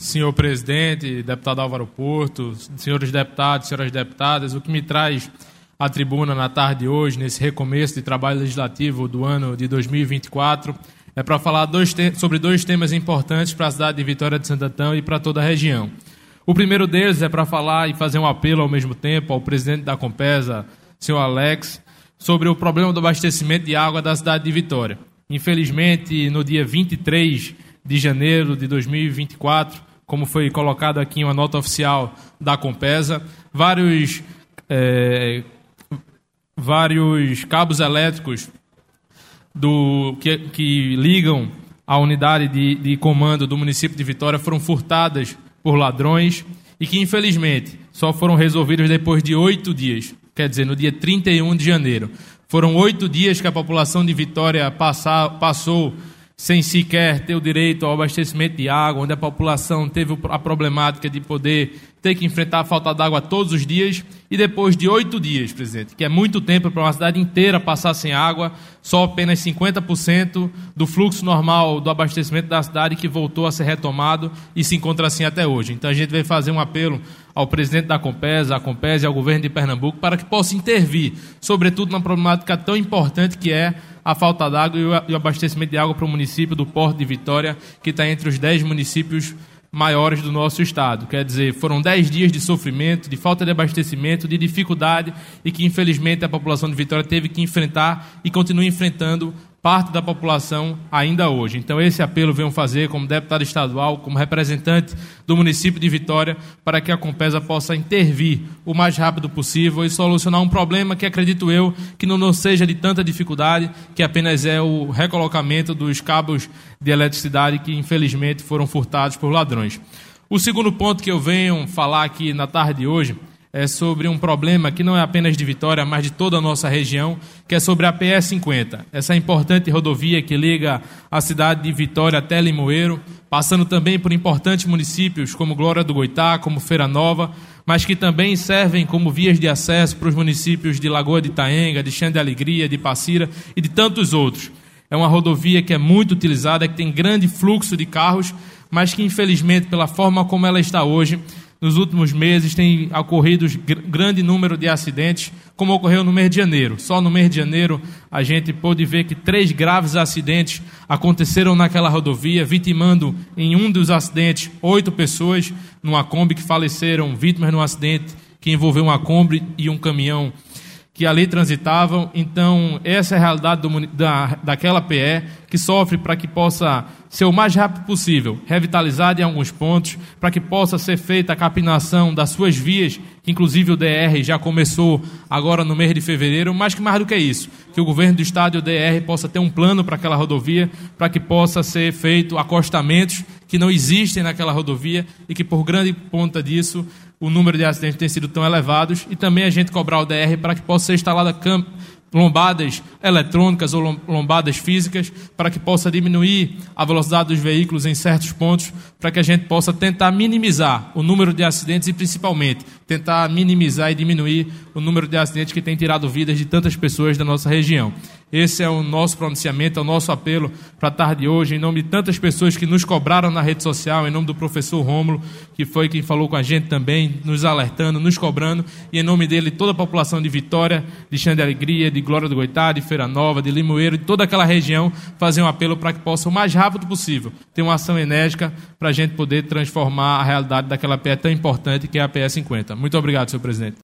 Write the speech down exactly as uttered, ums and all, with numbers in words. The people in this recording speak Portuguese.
senhor presidente, deputado Álvaro Porto, senhores deputados, senhoras deputadas, o que me traz à tribuna na tarde de hoje, nesse recomeço de trabalho legislativo do ano de dois mil e vinte e quatro, é para falar dois te- sobre dois temas importantes para a cidade de Vitória de Santo Antão e para toda a região. O primeiro deles é para falar e fazer um apelo ao mesmo tempo ao presidente da Compesa, senhor Alex, sobre o problema do abastecimento de água da cidade de Vitória. Infelizmente, no dia vinte e três de janeiro de dois mil e vinte e quatro, como foi colocado aqui em uma nota oficial da Compesa, vários, é, vários cabos elétricos do, que, que ligam a unidade de, de comando do município de Vitória foram furtadas por ladrões e que, infelizmente, só foram resolvidos depois de oito dias, quer dizer, no dia trinta e um de janeiro. Foram oito dias que a população de Vitória passa, passou sem sequer ter o direito ao abastecimento de água, onde a população teve a problemática de poder ter que enfrentar a falta d'água todos os dias, e depois de oito dias, presidente, que é muito tempo para uma cidade inteira passar sem água, só apenas cinquenta por cento do fluxo normal do abastecimento da cidade que voltou a ser retomado e se encontra assim até hoje. Então a gente vai fazer um apelo ao presidente da Compesa, à Compesa e ao governo de Pernambuco para que possa intervir, sobretudo na problemática tão importante que é a falta d'água e o abastecimento de água para o município do Porto de Vitória, que está entre os dez municípios maiores do nosso estado. Quer dizer, foram dez dias de sofrimento, de falta de abastecimento, de dificuldade e que, infelizmente, a população de Vitória teve que enfrentar e continua enfrentando parte da população ainda hoje. Então, esse apelo venho fazer como deputado estadual, como representante do município de Vitória, para que a Compesa possa intervir o mais rápido possível e solucionar um problema que, acredito eu, que não, não seja de tanta dificuldade, que apenas é o recolocamento dos cabos de eletricidade que, infelizmente, foram furtados por ladrões. O segundo ponto que eu venho falar aqui na tarde de hoje é sobre um problema que não é apenas de Vitória, mas de toda a nossa região, que é sobre a P E cinquenta. Essa importante rodovia que liga a cidade de Vitória até Limoeiro, passando também por importantes municípios como Glória do Goitá, como Feira Nova, mas que também servem como vias de acesso para os municípios de Lagoa de Itaenga, de Xande de Alegria, de Passira e de tantos outros. É uma rodovia que é muito utilizada, que tem grande fluxo de carros, mas que, infelizmente, pela forma como ela está hoje, nos últimos meses tem ocorrido gr- grande número de acidentes, como ocorreu no mês de janeiro. Só no mês de janeiro a gente pôde ver que três graves acidentes aconteceram naquela rodovia, vitimando em um dos acidentes oito pessoas numa Kombi que faleceram, vítimas num acidente que envolveu uma Kombi e um caminhão que ali transitavam. Então, essa é a realidade do, da, daquela P E, que sofre para que possa ser o mais rápido possível, revitalizada em alguns pontos, para que possa ser feita a capinação das suas vias, que inclusive o D R já começou agora no mês de fevereiro, mas que mais do que isso, que o governo do estado e o D R possa ter um plano para aquela rodovia, para que possa ser feito acostamentos que não existem naquela rodovia e que, por grande conta disso, o número de acidentes tem sido tão elevados, e também a gente cobrar o D R para que possa ser instalada cam- lombadas eletrônicas ou lombadas físicas, para que possa diminuir a velocidade dos veículos em certos pontos, para que a gente possa tentar minimizar o número de acidentes e, principalmente, tentar minimizar e diminuir o número de acidentes que tem tirado vidas de tantas pessoas da nossa região. Esse é o nosso pronunciamento, é o nosso apelo para a tarde de hoje, em nome de tantas pessoas que nos cobraram na rede social, em nome do professor Rômulo, que foi quem falou com a gente também, nos alertando, nos cobrando, e em nome dele toda a população de Vitória, de Xande de Alegria, de Glória do Goitá, de Feira Nova, de Limoeiro, de toda aquela região, fazer um apelo para que possa, o mais rápido possível, ter uma ação enérgica para a gente poder transformar a realidade daquela P E tão importante que é a P E cinquenta. Muito obrigado, senhor presidente.